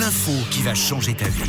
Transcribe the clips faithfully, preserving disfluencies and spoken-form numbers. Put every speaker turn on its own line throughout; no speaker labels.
l'info qui va changer ta vie.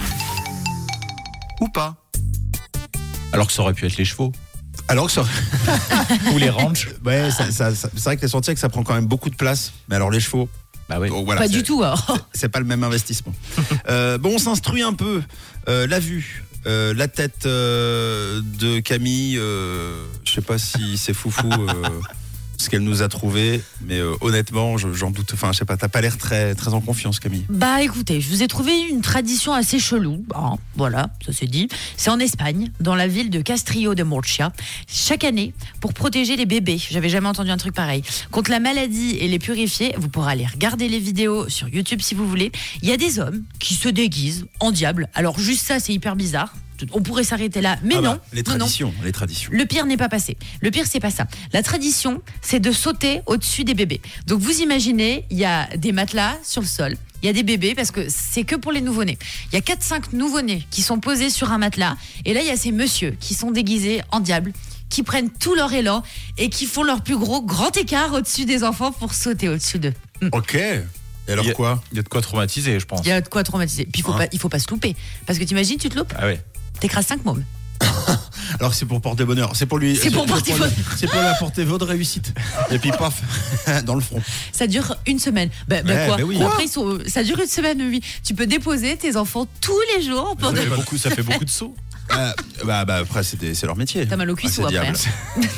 Ou pas.
Alors que ça aurait pu être les chevaux.
Alors que ça...
Ou les ranchs.
Ouais, ça, ça, ça, c'est vrai que les sentiers, ça prend quand même beaucoup de place. Mais alors les chevaux...
Bah oui.
Bon, voilà,
Pas
c'est,
du tout. Alors.
C'est, c'est pas le même investissement. euh, bon, on s'instruit un peu. Euh, la vue, euh, la tête euh, de Camille. Euh, je sais pas si c'est foufou euh, ce qu'elle nous a trouvé, mais euh, honnêtement, je, j'en doute. Enfin, je sais pas. T'as pas l'air très très en confiance, Camille.
Bah écoutez, je vous ai trouvé une tradition assez chelou. Bon, voilà, ça c'est dit. C'est en Espagne, dans la ville de Castrillo de Murcia. Chaque année, pour protéger les bébés, j'avais jamais entendu un truc pareil, contre la maladie et les purifier, vous pourrez aller regarder les vidéos sur YouTube si vous voulez. Il y a des hommes qui se déguisent en diable. Alors juste ça, c'est hyper bizarre. On pourrait s'arrêter là, mais
Ah
non.
bah, les
non, non.
traditions, les traditions.
Le pire n'est pas passé. Le pire, c'est pas ça. La tradition, c'est de sauter au-dessus des bébés. Donc, vous imaginez, il y a des matelas sur le sol. Il y a des bébés, parce que c'est que pour les nouveau-nés. Il y a quatre cinq nouveau-nés qui sont posés sur un matelas. Et là, il y a ces messieurs qui sont déguisés en diable, qui prennent tout leur élan et qui font leur plus gros grand écart au-dessus des enfants pour sauter au-dessus d'eux.
Ok. Et alors
Il y a-
quoi?
Il y a de quoi traumatiser, je pense.
Il y a de quoi traumatiser. Puis, il faut,
Hein.
pas, il faut pas se louper. Parce que t'imagines, tu te loupes,
Ah ouais.
t'écrases cinq mômes.
Alors c'est pour porter bonheur. C'est pour lui.
C'est pour porter
lui-
bonheur.
C'est pour lui apporter votre réussite. Et puis paf, dans le front.
Ça dure une semaine. Bah, bah
Ouais,
quoi
bah oui.
Après, ils sont, ça dure une semaine, oui. Tu peux déposer tes enfants tous les jours pour
Ça
de...
fait beaucoup, ça fait beaucoup de sauts.
Euh, bah, bah après c'est, des- c'est leur métier.
T'as mal au
Ah,
cuisseau
c'est
après.
diable.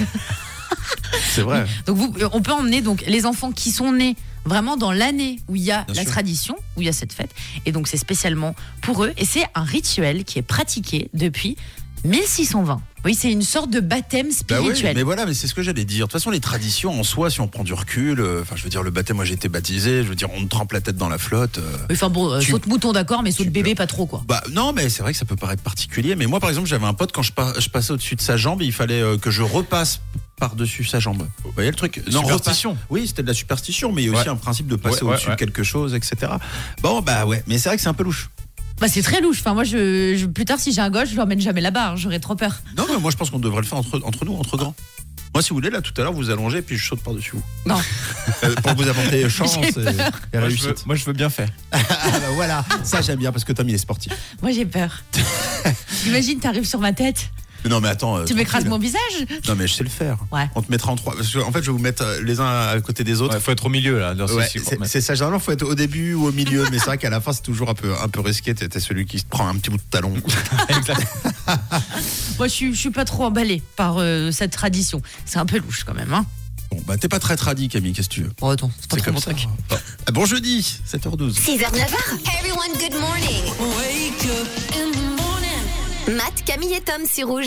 C'est vrai.
Donc vous, on peut emmener donc les enfants qui sont nés vraiment dans l'année où il y a
Bien
la
sûr.
tradition, où il y a cette fête. Et donc c'est spécialement pour eux. Et c'est un rituel qui est pratiqué depuis mille six cent vingt. Oui, c'est une sorte de baptême
Bah oui,
spirituel.
mais voilà, mais c'est ce que j'allais dire. De toute façon, les traditions en soi, si on prend du recul, euh, enfin, je veux dire, le baptême, moi j'ai été baptisé, je veux dire, on te trempe la tête dans la flotte. euh,
Oui, Enfin bon, euh,
Tu-
saute mouton d'accord, mais saute
tu
bébé
peux-
pas trop quoi.
Bah non, mais c'est vrai que ça peut paraître particulier. Mais moi, par exemple, j'avais un pote quand je, pa- je passais au-dessus de sa jambe, il fallait euh, que je repasse par-dessus sa jambe. Vous voyez le truc?
Superstition.
repas- Oui, c'était de la superstition, mais il y a aussi
Ouais.
un principe de passer
Ouais, ouais,
au-dessus
ouais.
de quelque chose, et cetera. Bon, bah ouais, mais c'est vrai que c'est un peu louche.
Bah c'est très louche. Enfin moi, je, je- plus tard si j'ai un gosse, je l'emmène jamais là-bas. hein. J'aurais trop peur.
Non, mais moi je pense qu'on devrait le faire entre, entre nous, entre grands. Moi, si vous voulez, là, tout à l'heure, vous allongez, puis je saute par-dessus vous.
Non.
Euh, pour vous apporter chance
J'ai
et,
peur.
et
Moi je, veux,
réussite.
moi, je veux bien faire.
Ah bah voilà, ça j'aime bien parce que Tom il est sportif.
Moi j'ai peur. Imagine, t'arrives sur ma tête,
Mais non, mais attends. euh,
tu m'écrases
tranquille.
mon visage.
Non, mais je sais le faire.
Ouais.
On te mettra en trois. Parce que, en fait, je vais vous mettre euh, les uns à côté des autres.
Il faut être au milieu là. Dans ce
Ouais,
cycle.
c'est, c'est ça, généralement, faut être au début ou au milieu, mais c'est vrai qu'à la fin, c'est toujours un peu, un peu risqué. T'es, t'es celui qui se prend un petit bout de talon.
Exact.
Moi je suis, je suis pas trop emballée par euh, cette tradition. C'est un peu louche quand même. Hein.
Bon, bah, t'es pas très tradi, Camille, qu'est-ce que tu veux?
Bon attends, c'est pas
C'est
trop
comme
mon
ça.
truc.
Bon. Ah, bon jeudi, sept heures douze.
six heures neuf heures. Everyone, good morning. Wake up in the morning. Matt, Camille et Tom sur Rouge.